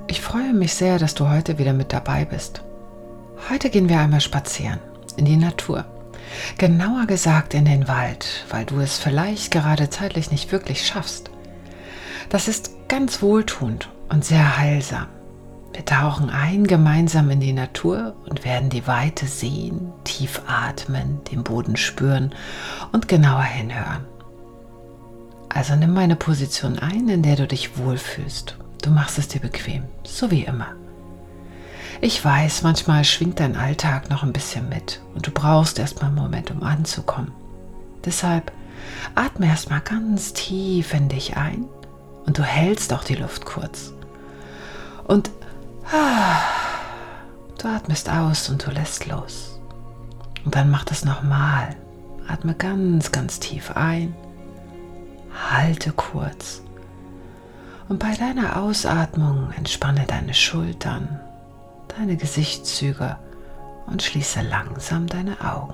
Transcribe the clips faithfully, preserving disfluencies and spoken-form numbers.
Ich freue mich sehr, dass du heute wieder mit dabei bist. Heute gehen wir einmal spazieren in die Natur. Genauer gesagt in den Wald, weil du es vielleicht gerade zeitlich nicht wirklich schaffst. Das ist ganz wohltuend und sehr heilsam. Wir tauchen ein gemeinsam in die Natur und werden die Weite sehen, tief atmen, den Boden spüren und genauer hinhören. Also nimm eine Position ein, in der du dich wohlfühlst. Du machst es dir bequem, so wie immer. Ich weiß, manchmal schwingt dein Alltag noch ein bisschen mit und du brauchst erstmal einen Moment, um anzukommen. Deshalb atme erstmal ganz tief in dich ein und du hältst auch die Luft kurz. Und ah, du atmest aus und du lässt los. Und dann mach das nochmal. Atme ganz, ganz tief ein, halte kurz. Und bei deiner Ausatmung entspanne deine Schultern, deine Gesichtszüge und schließe langsam deine Augen.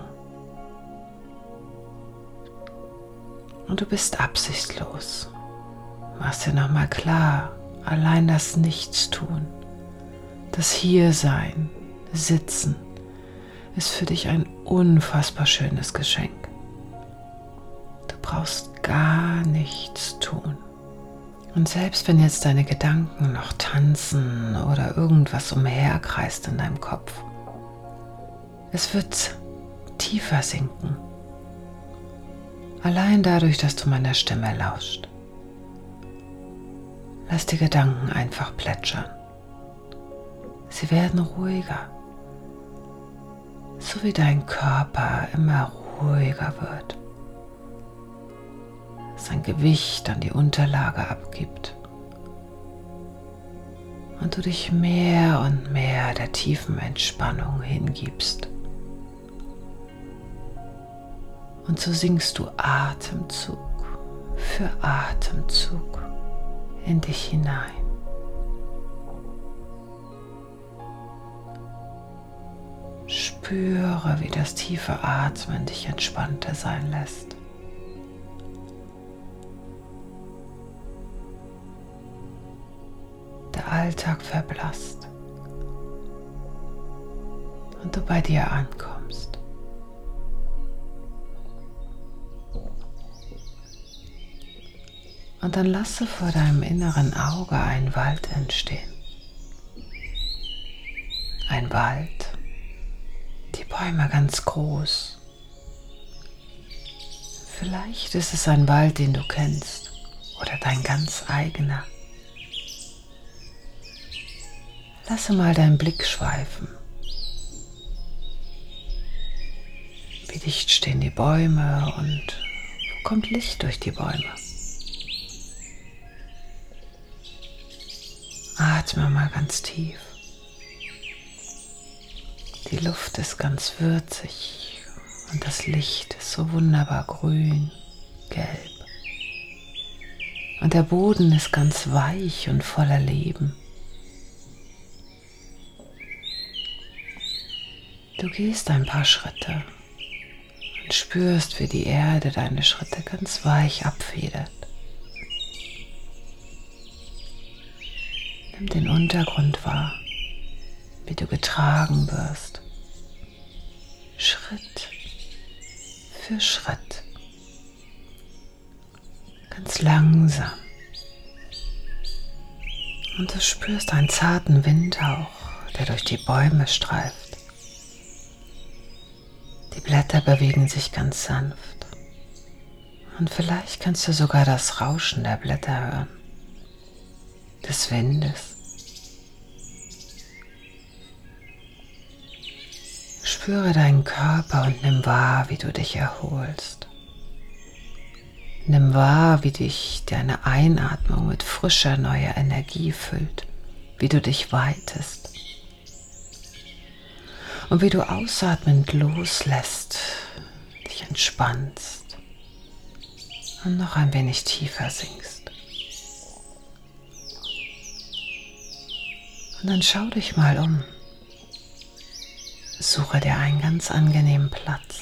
Und du bist absichtslos. Machst dir nochmal klar, allein das Nichtstun, das Hiersein, Sitzen, ist für dich ein unfassbar schönes Geschenk. Du brauchst gar nichts tun. Und selbst wenn jetzt deine Gedanken noch tanzen oder irgendwas umherkreist in deinem Kopf, es wird tiefer sinken. Allein dadurch, dass du meiner Stimme lauscht. Lass die Gedanken einfach plätschern. Sie werden ruhiger, so wie dein Körper immer ruhiger wird. Sein Gewicht an die Unterlage abgibt und du dich mehr und mehr der tiefen Entspannung hingibst. Und so sinkst du Atemzug für Atemzug in dich hinein. Spüre, wie das tiefe Atmen dich entspannter sein lässt. Der Alltag verblasst und du bei dir ankommst. Und dann lasse vor deinem inneren Auge einen Wald entstehen. Ein Wald, die Bäume ganz groß. Vielleicht ist es ein Wald, den du kennst oder dein ganz eigener. Lasse mal deinen Blick schweifen. Wie dicht stehen die Bäume und wo kommt Licht durch die Bäume? Atme mal ganz tief. Die Luft ist ganz würzig und das Licht ist so wunderbar grün, gelb. Und der Boden ist ganz weich und voller Leben. Du gehst ein paar Schritte und spürst, wie die Erde deine Schritte ganz weich abfedert. Nimm den Untergrund wahr, wie du getragen wirst, Schritt für Schritt, ganz langsam. Und du spürst einen zarten Windhauch, der durch die Bäume streift. Die Blätter bewegen sich ganz sanft und vielleicht kannst du sogar das Rauschen der Blätter hören, des Windes. Spüre deinen Körper und nimm wahr, wie du dich erholst. Nimm wahr, wie dich deine Einatmung mit frischer neuer Energie füllt, wie du dich weitest. Und wie du ausatmend loslässt, dich entspannst und noch ein wenig tiefer sinkst. Und dann schau dich mal um. Suche dir einen ganz angenehmen Platz.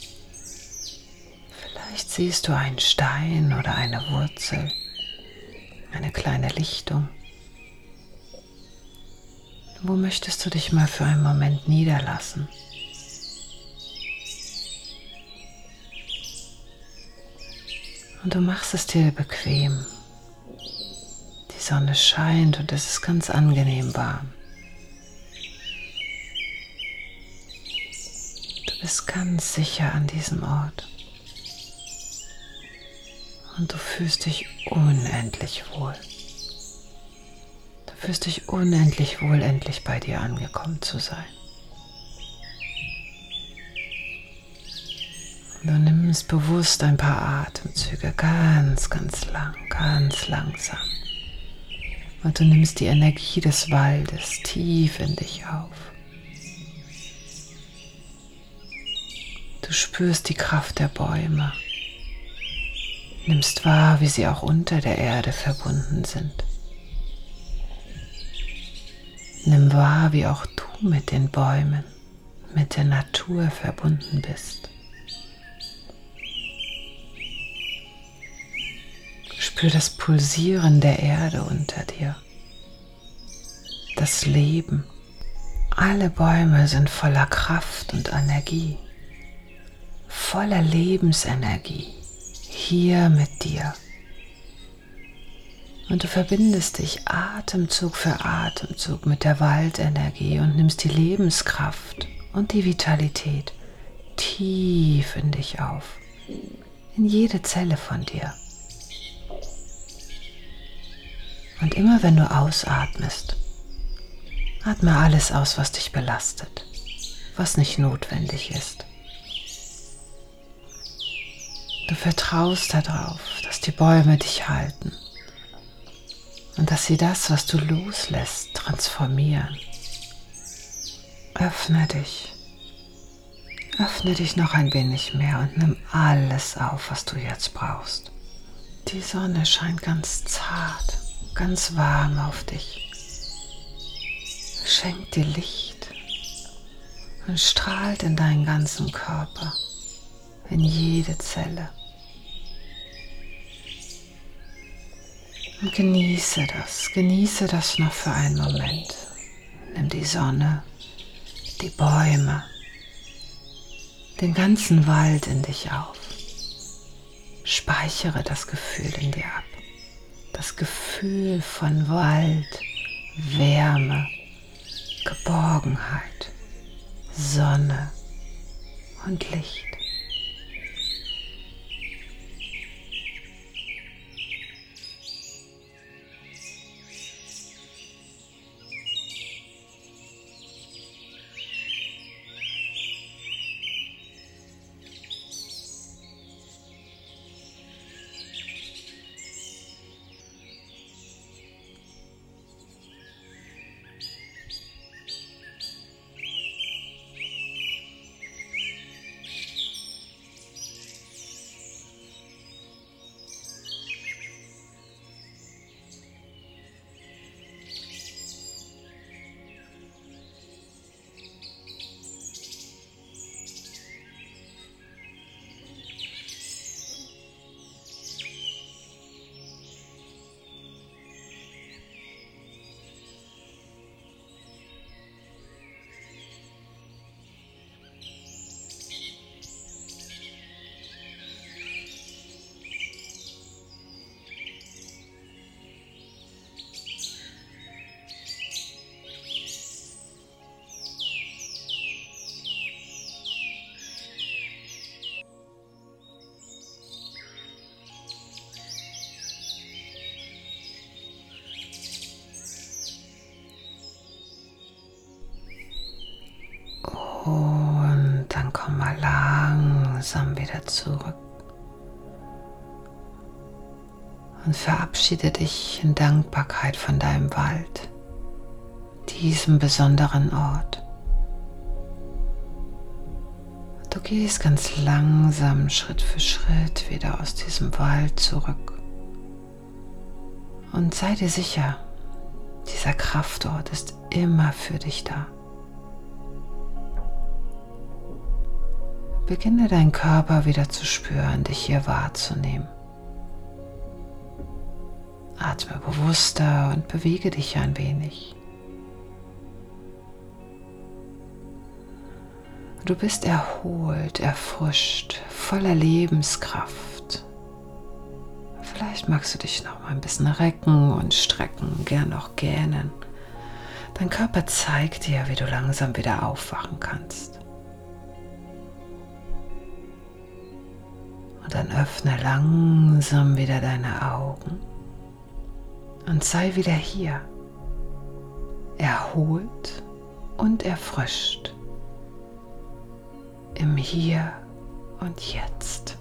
Vielleicht siehst du einen Stein oder eine Wurzel, eine kleine Lichtung. Wo möchtest du dich mal für einen Moment niederlassen? Und du machst es dir bequem. Die Sonne scheint und es ist ganz angenehm warm. Du bist ganz sicher an diesem Ort. Und du fühlst dich unendlich wohl. Du fühlst dich unendlich wohl, endlich bei dir angekommen zu sein. Du nimmst bewusst ein paar Atemzüge, ganz, ganz lang, ganz langsam. Und du nimmst die Energie des Waldes tief in dich auf. Du spürst die Kraft der Bäume, nimmst wahr, wie sie auch unter der Erde verbunden sind. Nimm wahr, wie auch du mit den Bäumen, mit der Natur verbunden bist. Spür das Pulsieren der Erde unter dir, das Leben. Alle Bäume sind voller Kraft und Energie, voller Lebensenergie, hier mit dir. Und du verbindest dich Atemzug für Atemzug mit der Waldenergie und nimmst die Lebenskraft und die Vitalität tief in dich auf, in jede Zelle von dir. Und immer wenn du ausatmest, atme alles aus, was dich belastet, was nicht notwendig ist. Du vertraust darauf, dass die Bäume dich halten und dass sie das, was du loslässt, transformieren. Öffne dich, öffne dich noch ein wenig mehr und nimm alles auf, was du jetzt brauchst. Die Sonne scheint ganz zart, ganz warm auf dich, schenkt dir Licht und strahlt in deinen ganzen Körper, in jede Zelle. Und genieße das, genieße das noch für einen Moment. Nimm die Sonne, die Bäume, den ganzen Wald in dich auf. Speichere das Gefühl in dir ab. Das Gefühl von Wald, Wärme, Geborgenheit, Sonne und Licht. Und dann komm mal langsam wieder zurück und verabschiede dich in Dankbarkeit von deinem Wald, diesem besonderen Ort. Du gehst ganz langsam, Schritt für Schritt wieder aus diesem Wald zurück. Und sei dir sicher, dieser Kraftort ist immer für dich da. Beginne deinen Körper wieder zu spüren, dich hier wahrzunehmen. Atme bewusster und bewege dich ein wenig. Du bist erholt, erfrischt, voller Lebenskraft. Vielleicht magst du dich noch mal ein bisschen recken und strecken, gern auch gähnen. Dein Körper zeigt dir, wie du langsam wieder aufwachen kannst. Und dann öffne langsam wieder deine Augen und sei wieder hier, erholt und erfrischt, im Hier und Jetzt.